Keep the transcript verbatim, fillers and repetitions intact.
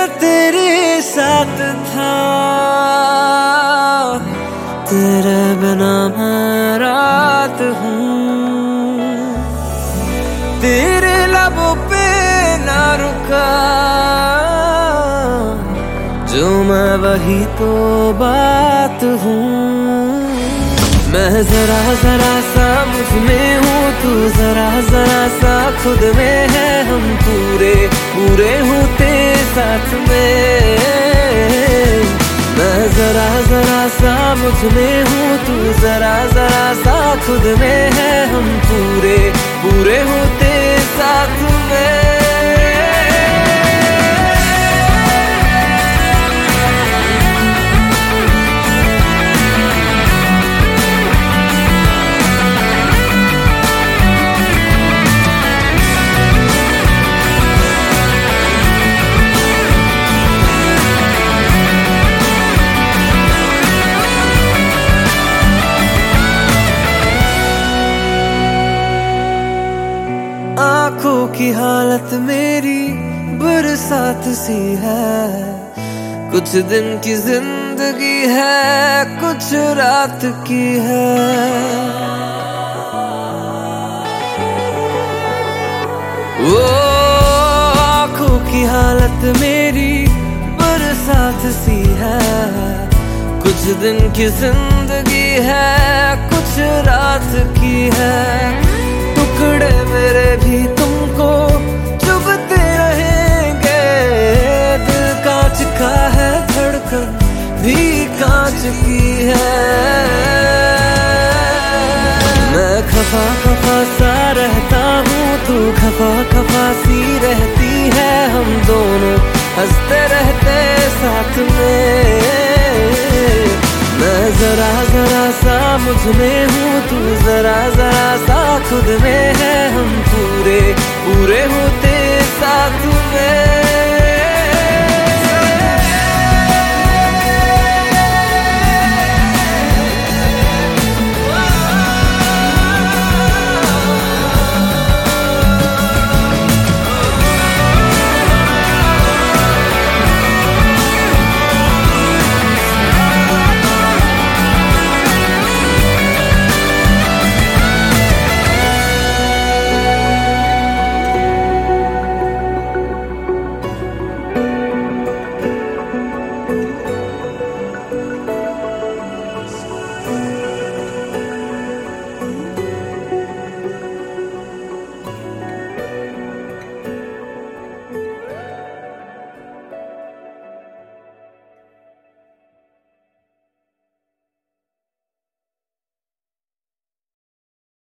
तेरे साथ था, तेरे बिना मैं रात हूँ। तेरे लबों पे ना रुका जो मैं वही तो बात हूँ। मैं जरा जरा सा मुझ में हूँ, तू जरा जरा सा खुद में है। हम पूरे पूरे होते साथ में। मैं जरा जरा सा मुझ में हूँ, तू जरा जरा सा खुद में है। हम पूरे पूरे होते साथ में। आँखों की हालत मेरी बरसात सी है। कुछ दिन की जिंदगी है, कुछ रात की है। वो आँखों की हालत मेरी बरसात सी है। कुछ दिन की जिंदगी है, कुछ रात की है। टुकड़े मेरे भी तुमको चुभते रहेंगे। दिल कांच का है, धड़कन भी कांच की है। मैं खफा खफा सा रहता हूँ, तू खफा खफा सी रहती है। हम दोनों हंसते रहते साथ में। मैं जरा जरा सा मुझ में हूँ, तू जरा जरा सा खुद में